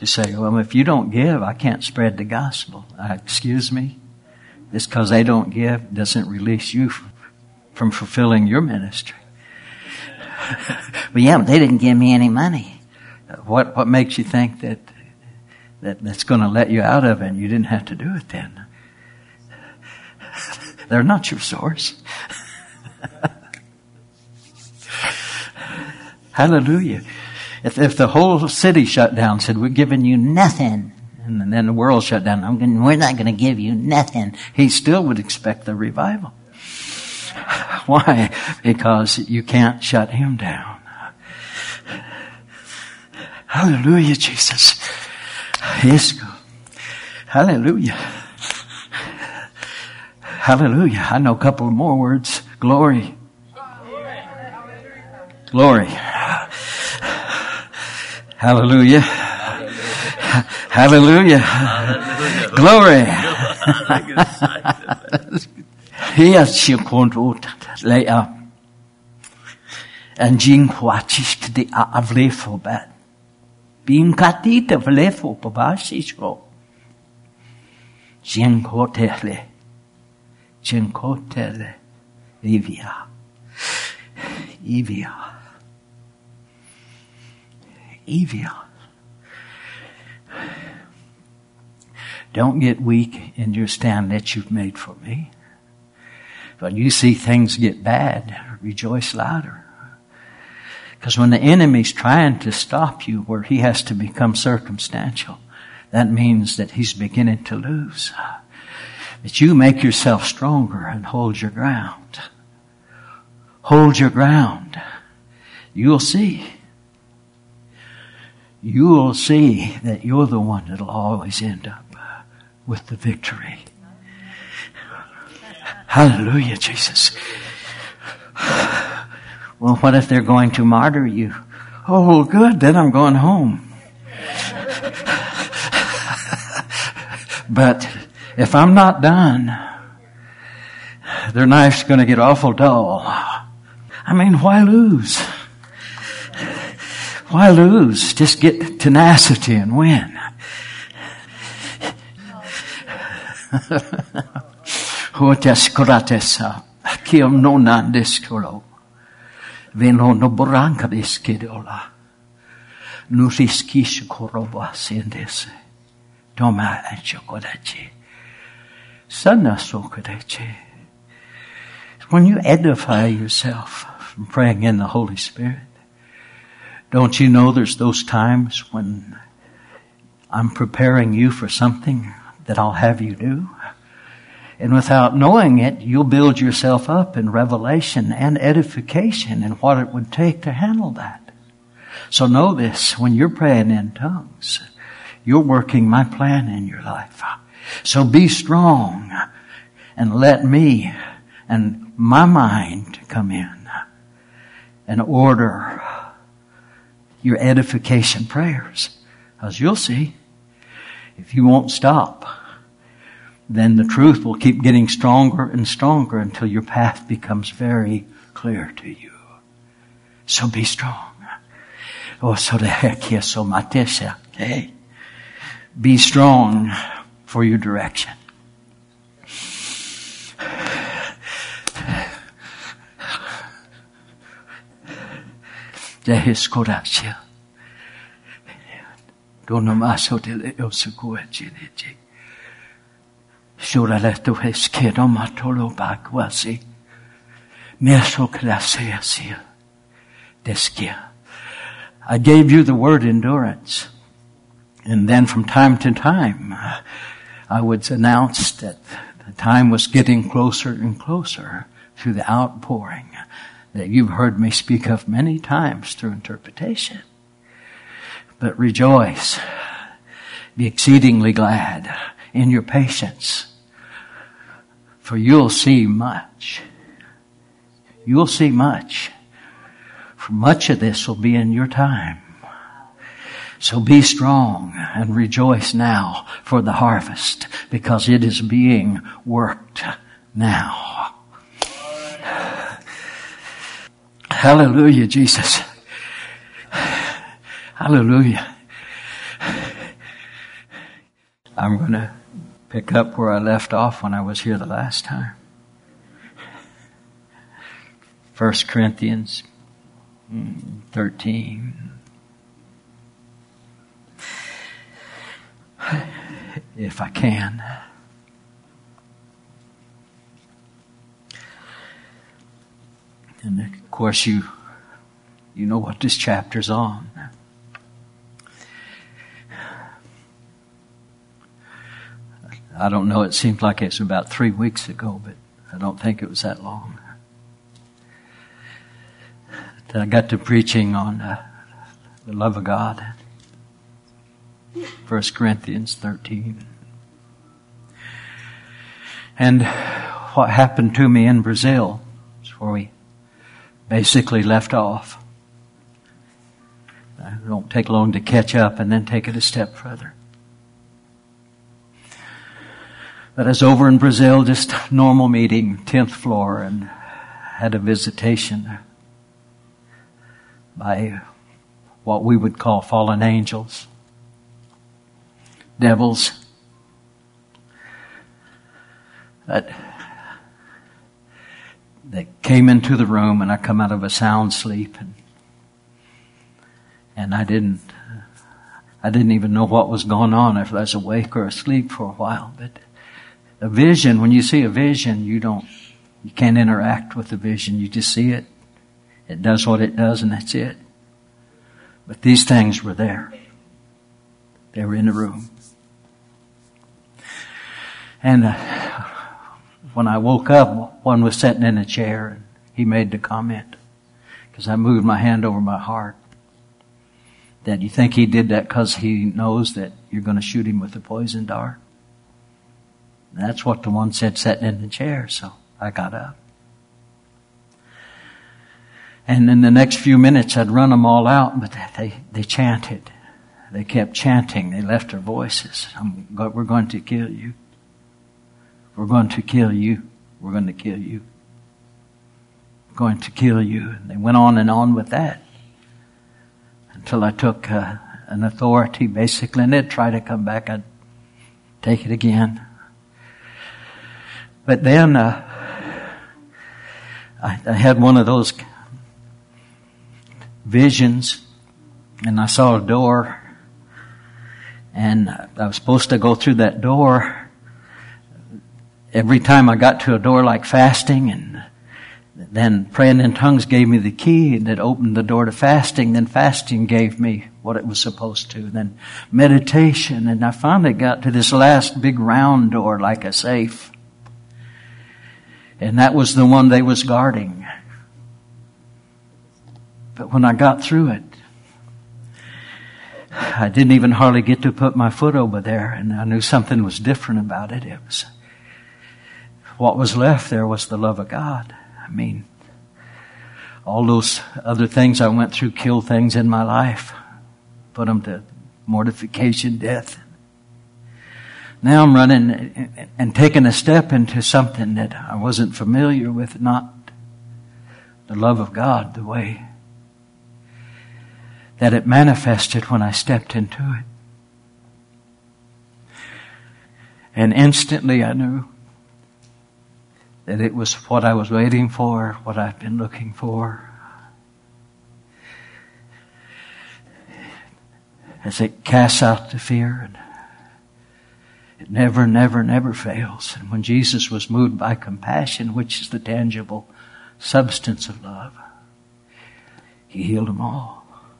You say, well, if you don't give, I can't spread the gospel. Excuse me? Just because they don't give doesn't release you from fulfilling your ministry. But they didn't give me any money. What makes you think that's going to let you out of it and you didn't have to do it then? They're not your source. Hallelujah. If the whole city shut down, said, we're giving you nothing, and then the world shut down, we're not going to give you nothing, he still would expect the revival. Why? Because you can't shut him down. Hallelujah, Jesus. Yes, God. Hallelujah. Hallelujah. I know a couple of more words. Glory. Glory. Hallelujah. Hallelujah. Glory. Yes, she can't lay up. And Jing Huachis the Avlefo bad. Being Katita Vlefo Babashisco. Jing Hotele. Jing Hotele. Evia. Don't get weak in your stand that you've made for me. When you see things get bad, rejoice louder. Because when the enemy's trying to stop you where he has to become circumstantial, that means that he's beginning to lose. But you make yourself stronger and hold your ground. Hold your ground. You'll see. You'll see that you're the one that'll always end up with the victory. Hallelujah, Jesus. Well, what if they're going to martyr you? Oh, good, then I'm going home. But if I'm not done, their knife's going to get awful dull. I mean, why lose? Why lose? Just get tenacity and win. When you edify yourself from praying in the Holy Spirit, don't you know there's those times when I'm preparing you for something that I'll have you do? And without knowing it, you'll build yourself up in revelation and edification and what it would take to handle that. So know this, when you're praying in tongues, you're working my plan in your life. So be strong and let me and my mind come in and order your edification prayers. Because you'll see, if you won't stop, then the truth will keep getting stronger and stronger until your path becomes very clear to you. So be strong. Okay? Be strong for your direction. Jehiskoracia. Donomaso de Osukuachi. Shuraleto Heskedo Matolo Bakwasi. Meso Claseasia. Deskia. I gave you the word endurance. And then from time to time, I would announce that the time was getting closer and closer to the outpouring that you've heard me speak of many times through interpretation. But rejoice. Be exceedingly glad in your patience. For you'll see much. You'll see much. For much of this will be in your time. So be strong and rejoice now for the harvest, because it is being worked now. Hallelujah, Jesus. Hallelujah. I'm going to pick up where I left off when I was here the last time. 1 Corinthians 13. If I can. And of course you know what this chapter's on. I don't know, it seems like it's about 3 weeks ago, but I don't think it was that long. I got to preaching on the love of God. 1 Corinthians 13. And what happened to me in Brazil is where we basically left off. It won't take long to catch up and then take it a step further. But I was over in Brazil, just normal meeting, 10th floor, and had a visitation by what we would call fallen angels, devils. That they came into the room, and I come out of a sound sleep, and I didn't even know what was going on, if I was awake or asleep for a while. But a vision, when you see a vision, you can't interact with the vision. You just see it. It does what it does, and that's it. But these things were there. They were in the room. And when I woke up, one was sitting in a chair, and he made the comment, because I moved my hand over my heart, that you think he did that because he knows that you're going to shoot him with a poison dart? And that's what the one said sitting in the chair, so I got up. And in the next few minutes, I'd run them all out, but they chanted. They kept chanting. They left their voices. We're going to kill you. We're going to kill you. We're going to kill you. We're going to kill you. And they went on and on with that until I took an authority, basically, and they'd try to come back. I'd take it again. But then I had one of those visions, and I saw a door, and I was supposed to go through that door. Every time I got to a door like fasting, and then praying in tongues gave me the key, and it opened the door to fasting. Then fasting gave me what it was supposed to. Then meditation, and I finally got to this last big round door like a safe. And that was the one they was guarding. But when I got through it, I didn't even hardly get to put my foot over there, and I knew something was different about it. What was left there was the love of God. I mean, all those other things I went through killed things in my life, put them to mortification, death. Now I'm running and taking a step into something that I wasn't familiar with, not the love of God, the way that it manifested when I stepped into it. And instantly I knew that it was what I was waiting for, what I've been looking for. As it casts out the fear, and it never, never, never fails. And when Jesus was moved by compassion, which is the tangible substance of love, He healed them all.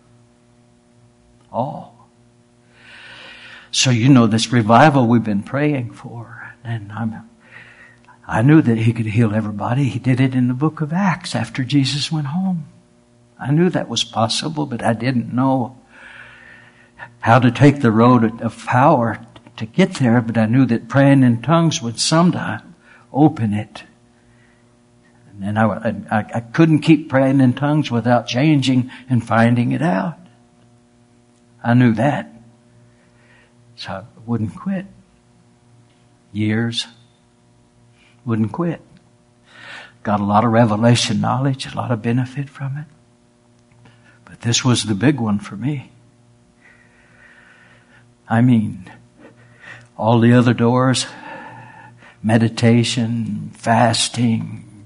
All. So you know this revival we've been praying for, and I knew that He could heal everybody. He did it in the book of Acts after Jesus went home. I knew that was possible, but I didn't know how to take the road of power to get there, but I knew that praying in tongues would sometime open it. And I couldn't keep praying in tongues without changing and finding it out. I knew that. So I wouldn't quit. Years. Wouldn't quit. Got a lot of revelation knowledge, a lot of benefit from it. But this was the big one for me. I mean, All the other doors, meditation, fasting,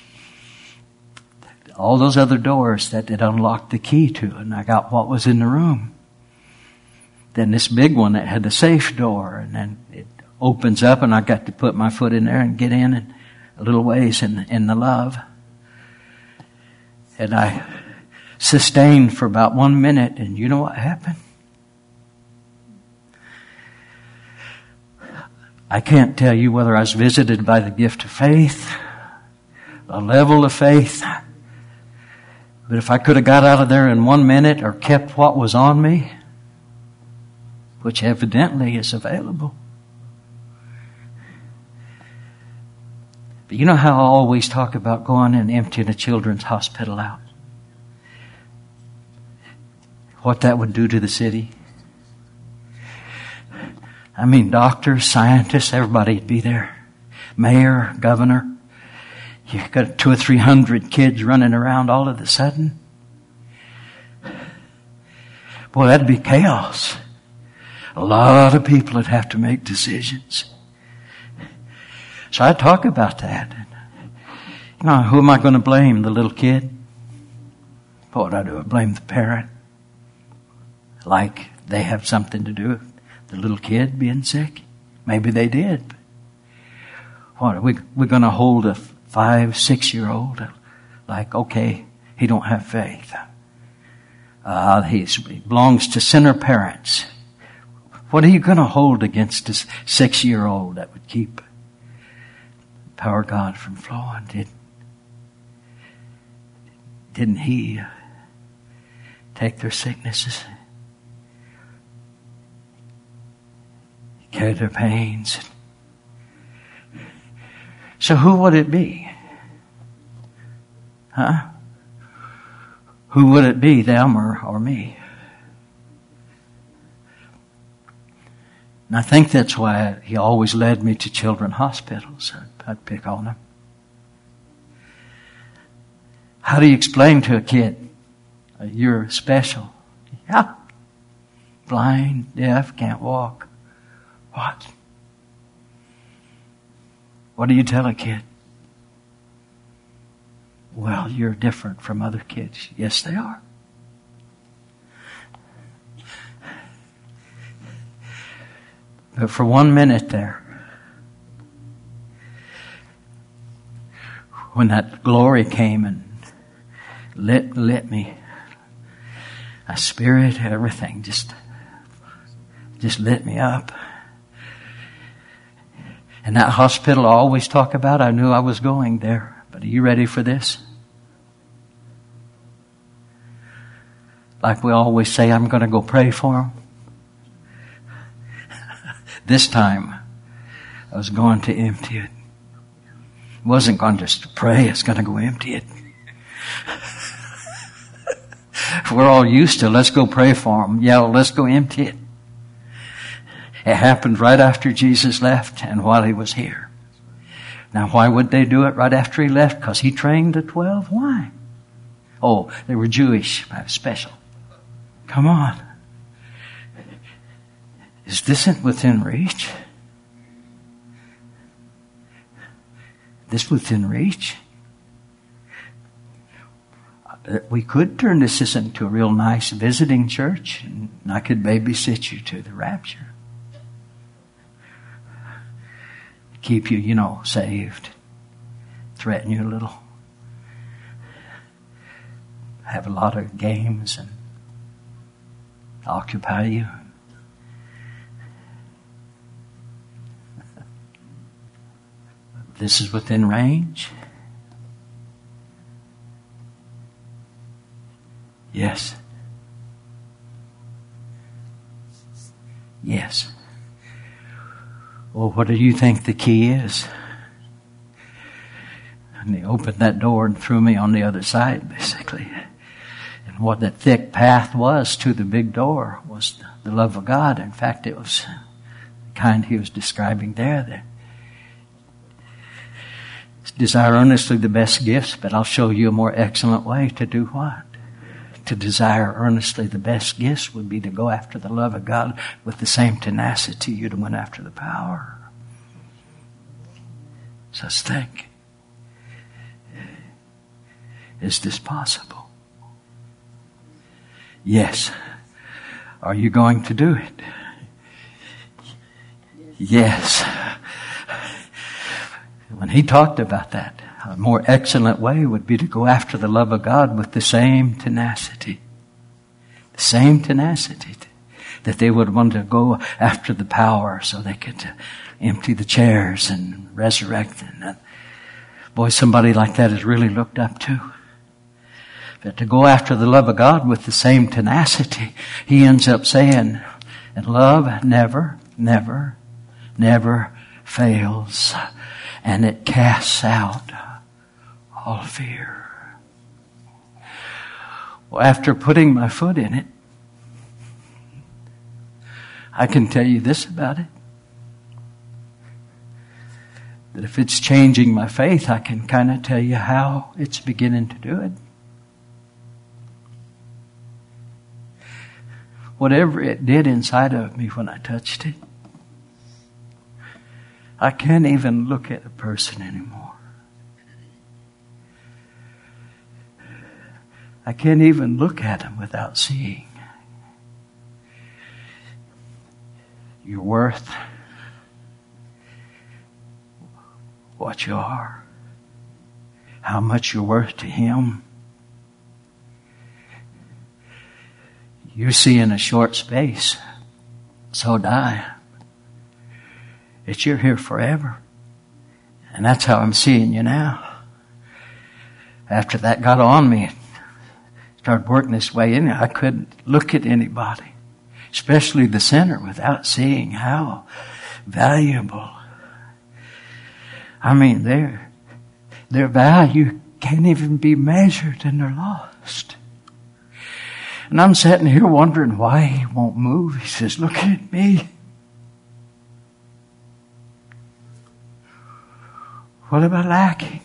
all those other doors that it unlocked the key to, and I got what was in the room. Then this big one that had the safe door, and then it opens up and I got to put my foot in there and get in and a little ways in the love. And I sustained for about 1 minute, and you know what happened? I can't tell you whether I was visited by the gift of faith, a level of faith, but if I could have got out of there in 1 minute or kept what was on me, which evidently is available. But you know how I always talk about going and emptying a children's hospital out? What that would do to the city? I mean, doctors, scientists, everybody'd be there. Mayor, governor. You've got 200 or 300 kids running around all of a sudden. Boy, that'd be chaos. A lot of people would have to make decisions. So I talk about that. You know, who am I going to blame? The little kid? What would I do? I blame the parent. Like they have something to do with the little kid being sick. Maybe they did. What are we're going to hold a 5, 6-year-old like, okay, he don't have faith. He belongs to sinner parents. What are you going to hold against this 6-year-old that would keep the power of God from flowing? Didn't He take their sicknesses? He carried their pains. So who would it be? Huh? Who would it be, them or me? And I think that's why He always led me to children's hospitals. I'd pick on them. How do you explain to a kid, you're special? Yeah. Blind, deaf, can't walk. What? What do you tell a kid? Well, you're different from other kids. Yes, they are. But for 1 minute there, when that glory came and lit me, my spirit, everything just lit me up. And that hospital I always talk about, I knew I was going there. But are you ready for this? Like we always say, I'm going to go pray for them. This time, I was going to empty it. I wasn't going just to pray, I was going to go empty it. We're all used to, let's go pray for them. Yeah, well, let's go empty it. It happened right after Jesus left and while He was here. Now, why would they do it right after He left? Because He trained the 12. Why? Oh, they were Jewish, special. Come on. Is this within reach? This within reach? We could turn this into a real nice visiting church, and I could babysit you to the rapture. Keep you, saved. Threaten you a little. Have a lot of games and occupy you. This is within range. Yes. Yes. Well, what do you think the key is? And He opened that door and threw me on the other side, basically. And what that thick path was to the big door was the love of God. In fact, it was the kind He was describing there. Desire earnestly the best gifts, but I'll show you a more excellent way to do what? to desire earnestly the best gifts would be to go after the love of God with the same tenacity you'd went after the power. So let's think. Is this possible? Yes. Are you going to do it? Yes. When he talked about that, a more excellent way would be to go after the love of God with the same tenacity. The same tenacity that they would want to go after the power so they could empty the chairs and resurrect. And boy, somebody like that is really looked up to. But to go after the love of God with the same tenacity, he ends up saying, and love never, never, never fails. And it casts out all fear. Well, after putting my foot in it, I can tell you this about it. That if it's changing my faith, I can kind of tell you how it's beginning to do it. Whatever it did inside of me when I touched it, I can't even look at a person anymore. I can't even look at them without seeing your worth, what you are, how much you're worth to Him. You see in a short space, so die. That you're here forever. And that's how I'm seeing you now. After that got on me, started working this way in, I couldn't look at anybody, especially the sinner, without seeing how valuable. I mean, their value can't even be measured, and they're lost. And I'm sitting here wondering why He won't move. He says, look at me. What am I lacking?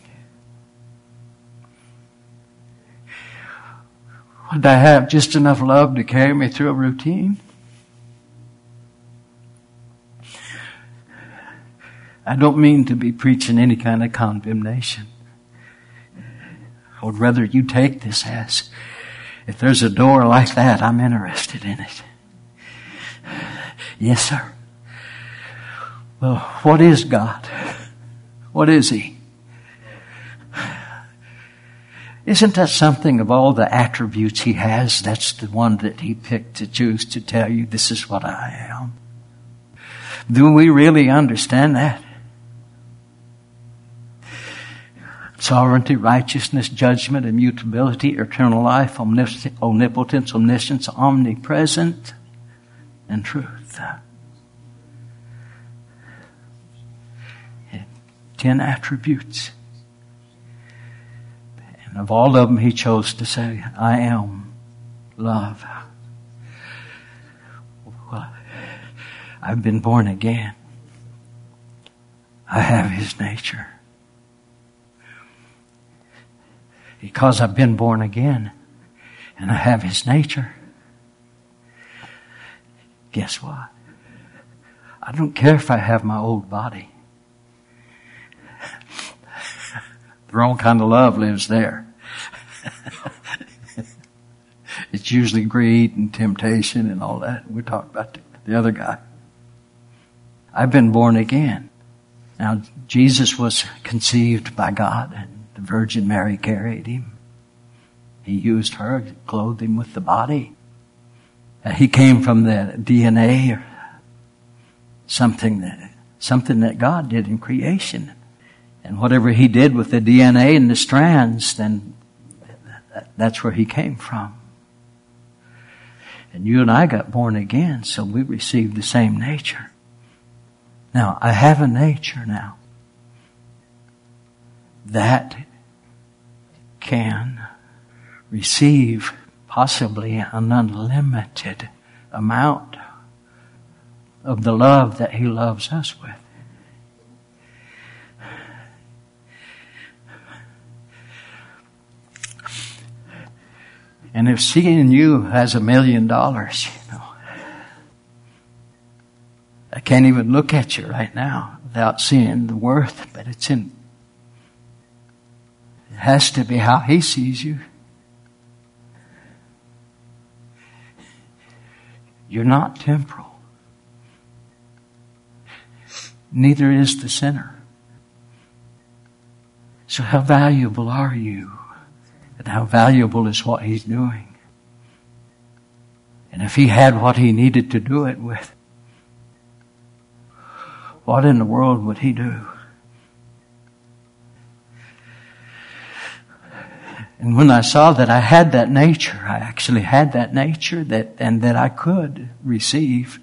Would I have just enough love to carry me through a routine? I don't mean to be preaching any kind of condemnation. I would rather you take this as, if there's a door like that, I'm interested in it. Yes, sir. Well, what is God? What is He? Isn't that something of all the attributes He has? That's the one that He picked to choose to tell you, this is what I am. Do we really understand that? Sovereignty, righteousness, judgment, immutability, eternal life, omnipotence, omniscience, omnipresent, and truth. 10 attributes. And of all of them, He chose to say, I am love. Well, I've been born again. I have His nature. Because I've been born again and I have His nature, guess what? I don't care if I have my old body. The wrong kind of love lives there. It's usually greed and temptation and all that. We're talking about the other guy. I've been born again. Now, Jesus was conceived by God, and the Virgin Mary carried Him. He used her, clothed Him with the body. He came from the DNA, or something that God did in creation. And whatever He did with the DNA and the strands, then that's where He came from. And you and I got born again, so we received the same nature. Now, I have a nature now that can receive possibly an unlimited amount of the love that He loves us with. And if seeing you has $1 million, I can't even look at you right now without seeing the worth, but it has to be how He sees you. You're not temporal. Neither is the sinner. So how valuable are you? And how valuable is what He's doing? And if He had what He needed to do it with, what in the world would He do? And when I saw that I had that nature, I actually had that nature and that I could receive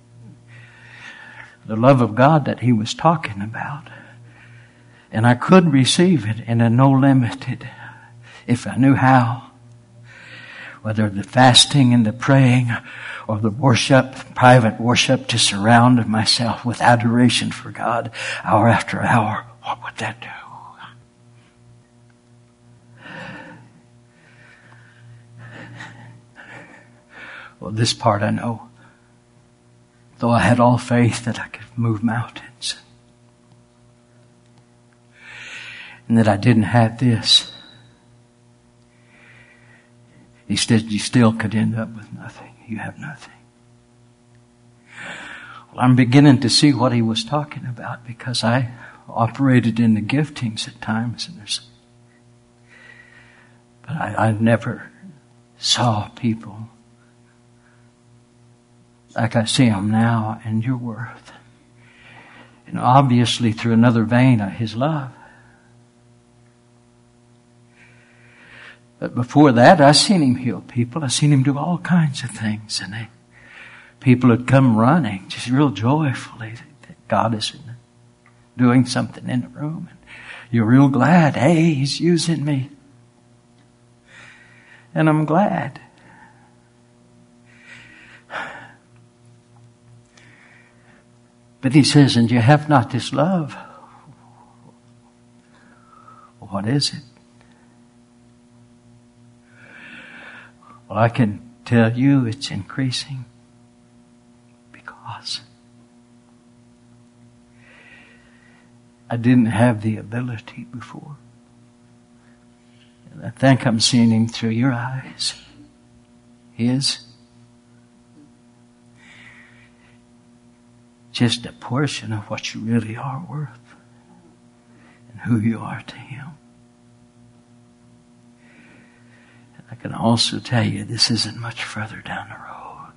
the love of God that He was talking about. And I could receive it in a no limited, if I knew how. Whether the fasting and the praying or the worship, private worship, to surround myself with adoration for God hour after hour, what would that do? Well, this part I know. Though I had all faith that I could move mountains, and that I didn't have this, He said, you still could end up with nothing. You have nothing. Well, I'm beginning to see what He was talking about, because I operated in the giftings at times, but I never saw people like I see them now, and your worth. And obviously through another vein of His love. But before that, I seen Him heal people. I seen Him do all kinds of things. And people would come running, just real joyfully, that God is doing something in the room. And you're real glad, hey, He's using me. And I'm glad. But He says, and you have not this love. What is it? Well, I can tell you it's increasing, because I didn't have the ability before. And I think I'm seeing Him through your eyes. His. Just a portion of what you really are worth and who you are to Him. And I can also tell you this isn't much further down the road.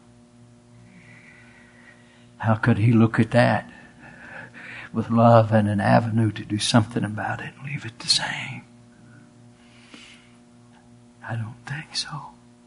How could He look at that with love and an avenue to do something about it and leave it the same? I don't think so.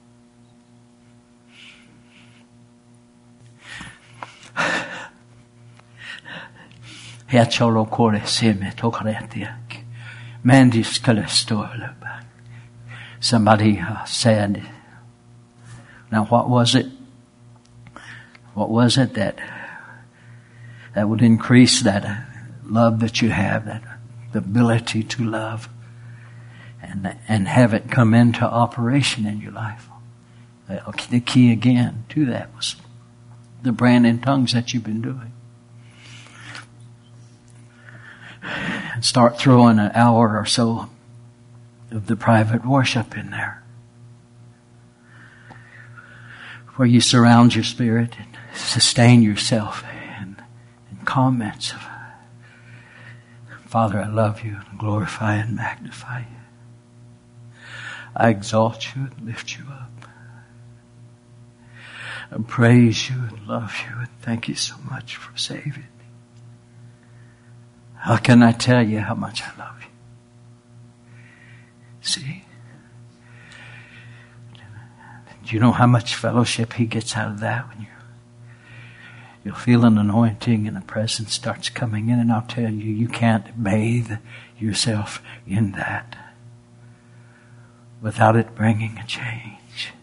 Somebody said, now what was it? What was it that would increase that love that you have, that the ability to love and have it come into operation in your life? The key again to that was the praying in tongues that you've been doing. And start throwing an hour or so of the private worship in there, where you surround your spirit and sustain yourself in comments of, Father, I love you, and glorify and magnify you. I exalt you and lift you up. I praise you and love you and thank you so much for saving me. How can I tell you how much I love you? See? Do you know how much fellowship He gets out of that when you'll feel an anointing and a presence starts coming in, and I'll tell you, you can't bathe yourself in that without it bringing a change.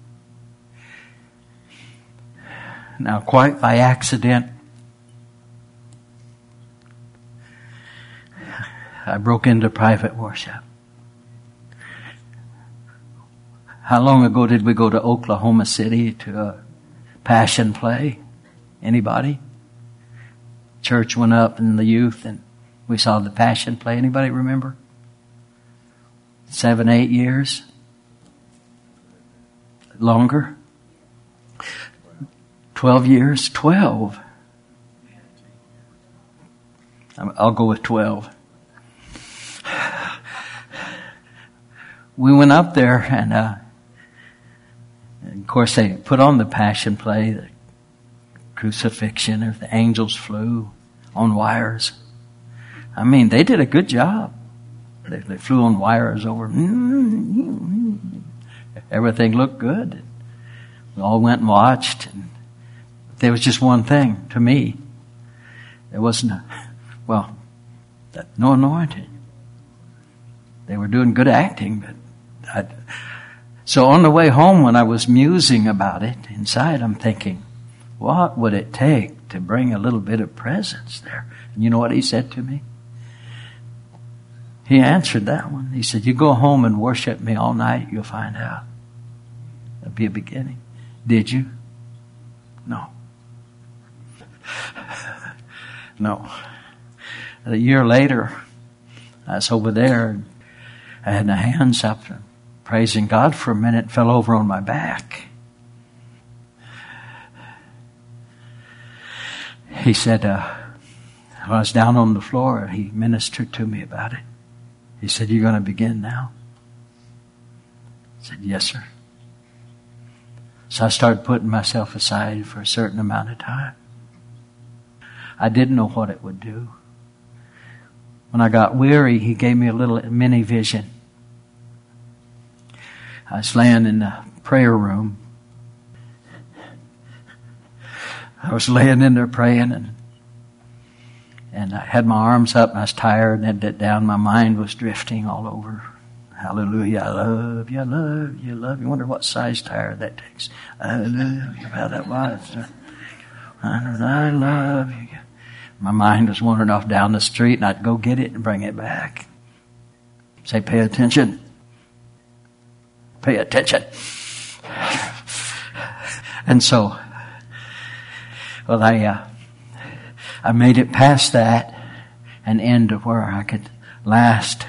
Now, quite by accident, I broke into private worship. How long ago did we go to Oklahoma City to a Passion play? Anybody? Church went up in the youth and we saw the Passion play. Anybody remember? 7, 8 years? Longer? 12 years? 12. I'll go with 12. We went up there and of course they put on the Passion play, the crucifixion, or the angels flew on wires. I mean, they did a good job. They flew on wires over. Everything looked good. We all went and watched. And there was just one thing to me. There wasn't no anointing. They were doing good acting, but so on the way home when I was musing about it inside, I'm thinking, what would it take to bring a little bit of presence there? And you know what he said to me? He answered that one. He said, you go home and worship me all night, you'll find out. That'll be a beginning. Did you? No. No. A year later, I was over there. I had my hands up, praising God for a minute, fell over on my back. He said, I was down on the floor. He ministered to me about it. He said, you're going to begin now? I said, yes, sir. So I started putting myself aside for a certain amount of time. I didn't know what it would do. When I got weary, he gave me a little mini vision. I was laying in the prayer room. I was laying in there praying and I had my arms up and I was tired and had it down. My mind was drifting all over. Hallelujah, I love you, I love you, I love you. I wonder what size tire that takes. Hallelujah, how that was. I love you. My mind was wandering off down the street and I'd go get it and bring it back. Say, pay attention. Pay attention. And so, well, I made it past that and into where I could last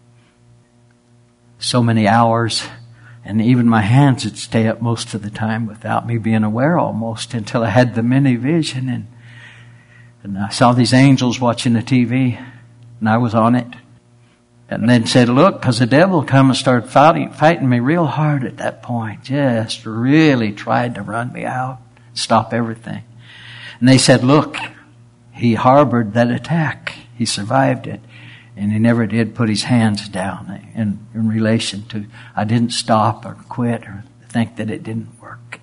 so many hours, and even my hands would stay up most of the time without me being aware almost until I had the mini vision and I saw these angels watching the TV and I was on it. And then said, look, because the devil come and started fighting me real hard at that point. Just really tried to run me out, stop everything. And they said, look, he harbored that attack. He survived it. And he never did put his hands down in relation to, I didn't stop or quit or think that it didn't work.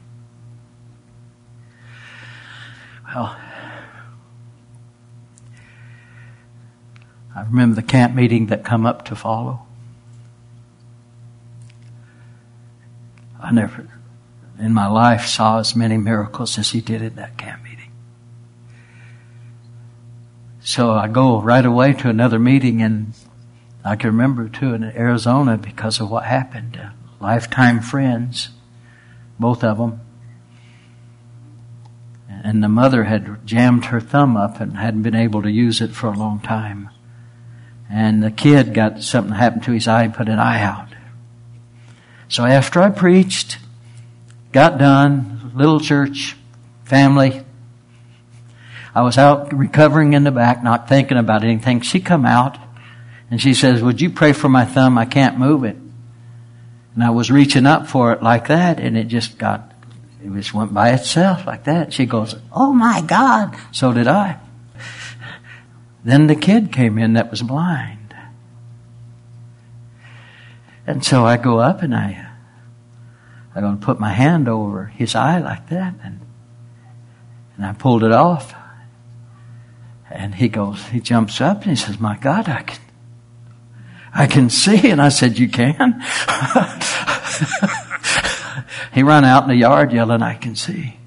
Well, I remember the camp meeting that come up to follow. I never, in my life, saw as many miracles as he did at that camp meeting. So I go right away to another meeting, and I can remember too in Arizona because of what happened. Lifetime friends, both of them. And the mother had jammed her thumb up and hadn't been able to use it for a long time. And the kid got something happened to his eye and put an eye out. So after I preached, got done, little church, family, I was out recovering in the back, not thinking about anything. She come out and she says, would you pray for my thumb? I can't move it. And I was reaching up for it like that, and it just went by itself like that. She goes, oh my God. So did I. Then the kid came in that was blind. And so I go up and I'm going to put my hand over his eye like that. And I pulled it off. And he jumps up and he says, my God, I can see. And I said, you can? He ran out in the yard yelling, I can see.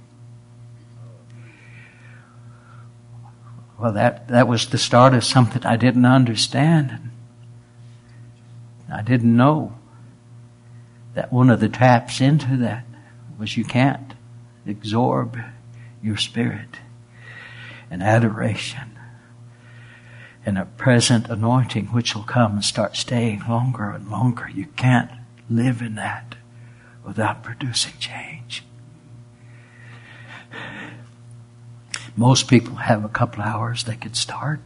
Well, that was the start of something I didn't understand. I didn't know that one of the taps into that was you can't absorb your spirit and adoration and a present anointing which will come and start staying longer and longer. You can't live in that without producing change. Most people have a couple hours they could start.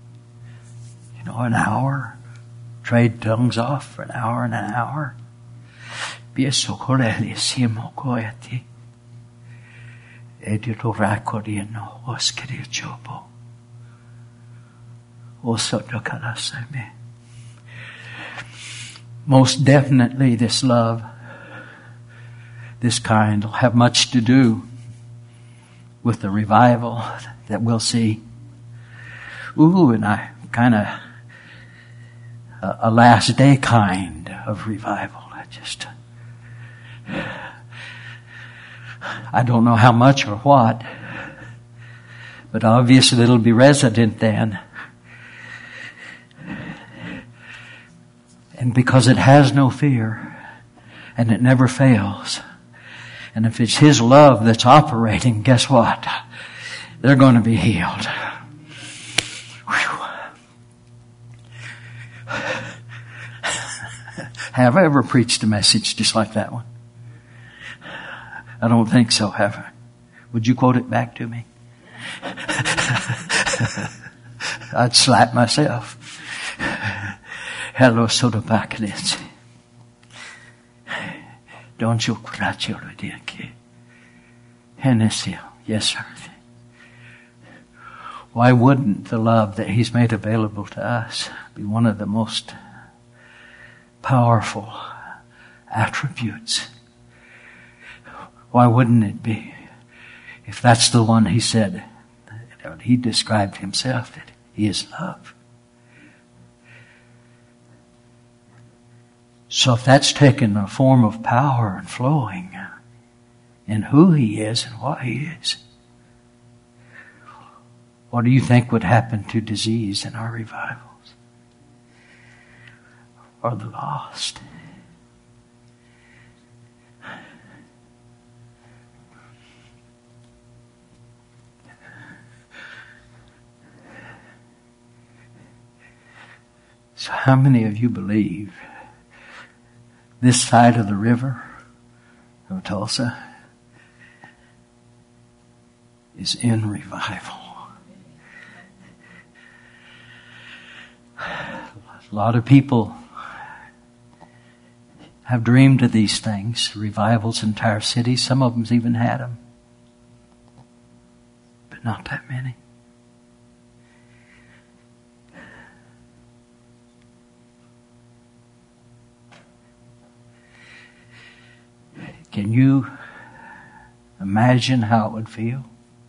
An hour. Trade tongues off for an hour and an hour. Most definitely this love, this kind, will have much to do with the revival that we'll see. And I kind of a last day kind of revival. I don't know how much or what, but obviously it'll be resident then. And because it has no fear, and it never fails, and if it's His love that's operating, guess what? They're going to be healed. Have I ever preached a message just like that one? I don't think so, have I? Would you quote it back to me? I'd slap myself. Hello, soda packets. Don't you crash your idea, Hennessy. Yes, sir. Why wouldn't the love that He's made available to us be one of the most powerful attributes? Why wouldn't it be? If that's the one He said, He described Himself that He is love. So if that's taken a form of power and flowing in who He is and what He is, what do you think would happen to disease in our revivals? Or the lost? So how many of you believe this side of the river of Tulsa is in revival? A lot of people have dreamed of these things, revivals in entire cities. Some of them's even had them. But not that many. Can you imagine how it would feel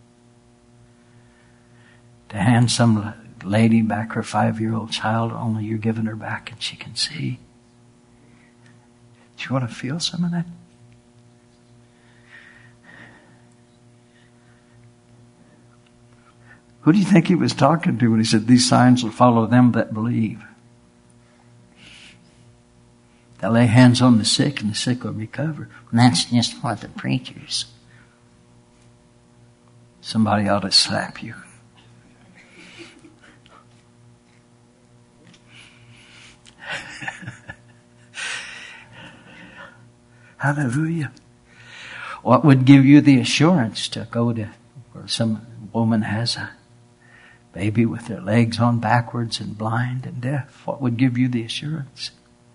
to hand some lady back her 5-year-old child, only you're giving her back and she can see? Do you want to feel some of that? Who do you think He was talking to when He said, these signs will follow them that believe? They'll lay hands on the sick and the sick will recover. And that's just for the preachers. Somebody ought to slap you. Hallelujah. What would give you the assurance to go to where some woman has a baby with their legs on backwards and blind and deaf? What would give you the assurance?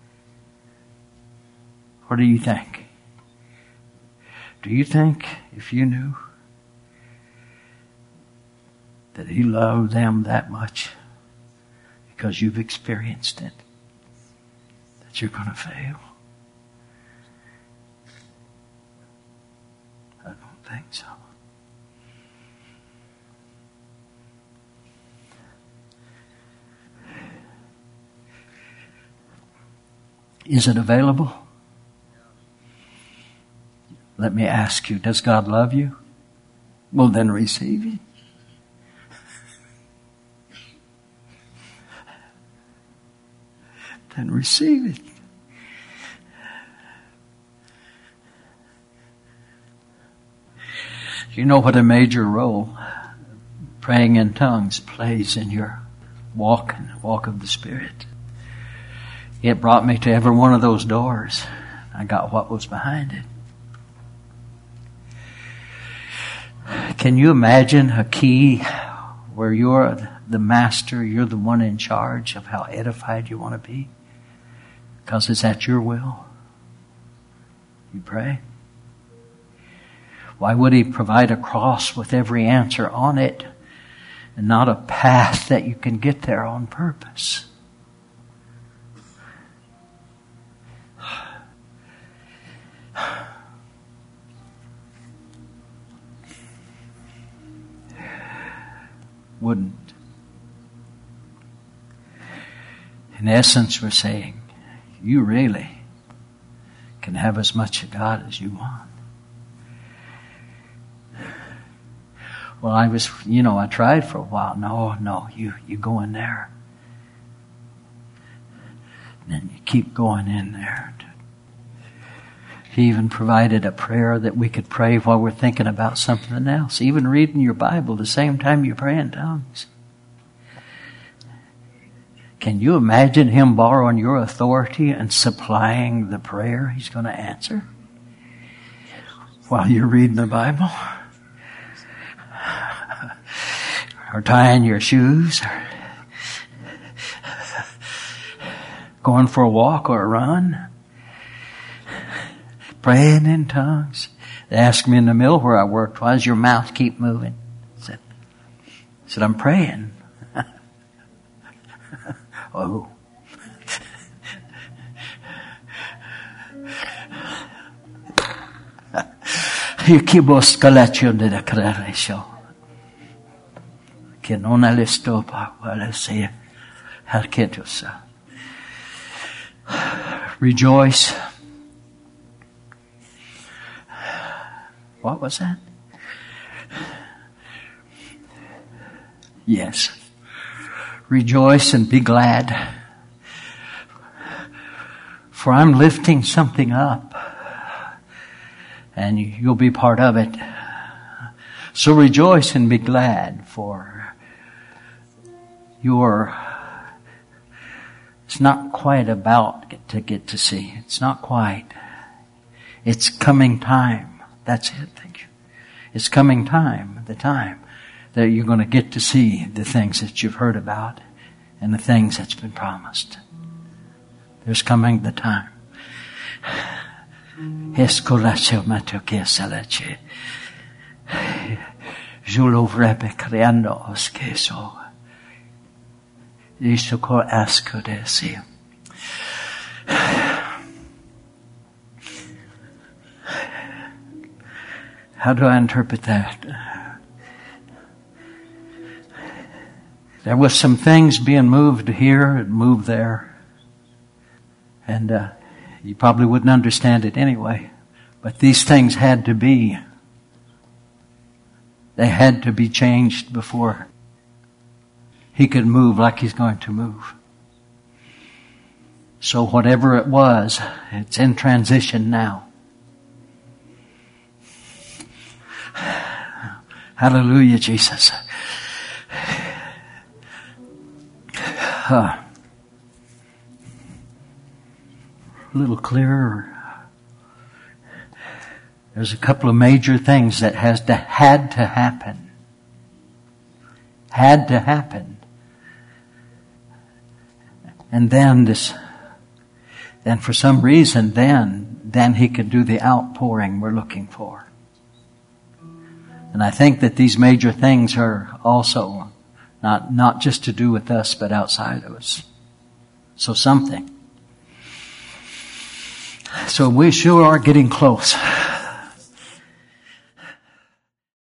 What do you think? Do you think if you knew that He loved them that much because you've experienced it, that you're going to fail? I don't think so. Is it available? Let me ask you, does God love you? Well, then receive it. Then receive it. You know what a major role praying in tongues plays in your walk of the Spirit. It brought me to every one of those doors. I got what was behind it. Can you imagine a key where you're the master, you're the one in charge of how edified you want to be? Because it's at your will. You pray. Why would He provide a cross with every answer on it and not a path that you can get there on purpose? Wouldn't. In essence, we're saying, you really can have as much of God as you want. Well, I tried for a while. No, you go in there. And then you keep going in there. He even provided a prayer that we could pray while we're thinking about something else. Even reading your Bible the same time you pray in tongues. Can you imagine Him borrowing your authority and supplying the prayer He's going to answer while you're reading the Bible? Or tying your shoes, or going for a walk or a run, praying in tongues. They asked me in the mill where I worked, why does your mouth keep moving? I said, I'm praying. Oh. Que non è stopa quale sia harketusa. Rejoice. What was that? Yes. Rejoice and be glad. For I'm lifting something up. And you'll be part of it. So rejoice and be glad, for it's not quite about to get to see. It's not quite. It's coming time. That's it. Thank you. It's coming time, the time that you're going to get to see the things that you've heard about and the things that's been promised. There's coming the time. How do I interpret that? There was some things being moved here and moved there. And you probably wouldn't understand it anyway. But these things had to be. They had to be changed before He could move like He's going to move. So whatever it was, it's in transition now. Hallelujah, Jesus. A little clearer. There's a couple of major things that had to happen. Had to happen. And then for some reason, then He could do the outpouring we're looking for. And I think that these major things are also not just to do with us, but outside of us. So something. So we sure are getting close.